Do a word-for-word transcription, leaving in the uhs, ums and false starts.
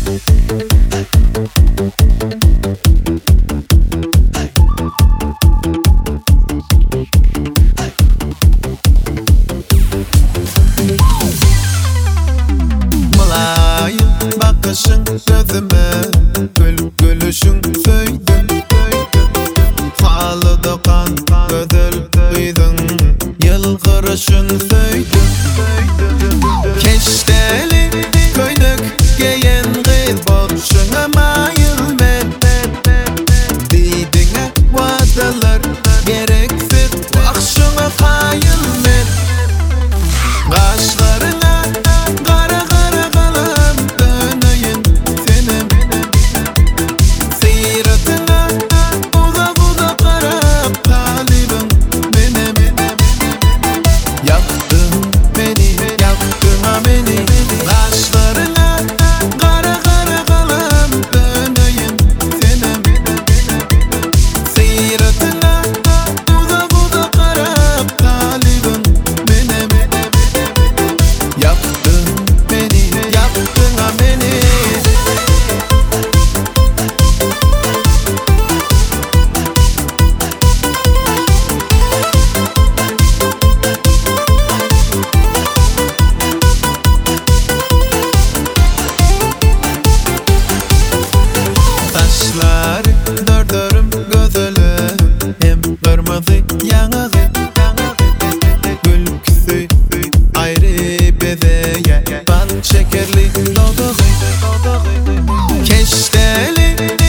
Bakışın gözüme, gül gülüşün söydün. Halı dokan gödül duydun, yılgırışın söydün. Keşteli köynük giyen kız boşuna mayıl men. Diydine vadalar gereksiz, akşına kayıl men. Kaşlarına kara kara kalan döneyim senin. Seyretine uzak uzak karab talibim benim. Yaktın beni, yaktın ha beni. Kaşlarına kara kara kalan döneyim senin. Seyretine uzak uzak karab talibim benim. Yaktın beni, yaktın ha beni. Taşlar dördörüm gözülü, hem kırmızı yanığı. Gülküsü ayrı bezeye, bal şekerli doduğu. Keşteli